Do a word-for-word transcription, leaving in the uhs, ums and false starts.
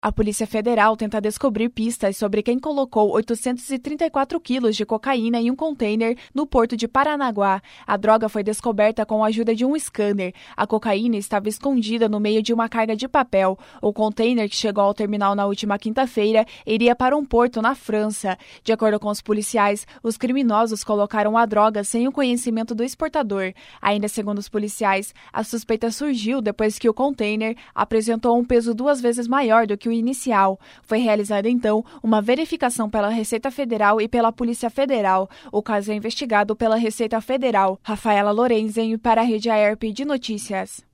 A Polícia Federal tenta descobrir pistas sobre quem colocou oitocentos e trinta e quatro quilos de cocaína em um container no porto de Paranaguá. A droga foi descoberta com a ajuda de um scanner. A cocaína estava escondida no meio de uma carga de papel. O container, que chegou ao terminal na última quinta-feira, iria para um porto na França. De acordo com os policiais, os criminosos colocaram a droga sem o conhecimento do exportador. Ainda segundo os policiais, a suspeita surgiu depois que o container apresentou um peso duas vezes maior do que o inicial. Foi realizada, então, uma verificação pela Receita Federal e pela Polícia Federal. O caso é investigado pela Receita Federal. Rafaela Lorenzen para a Rede A E R P de Notícias.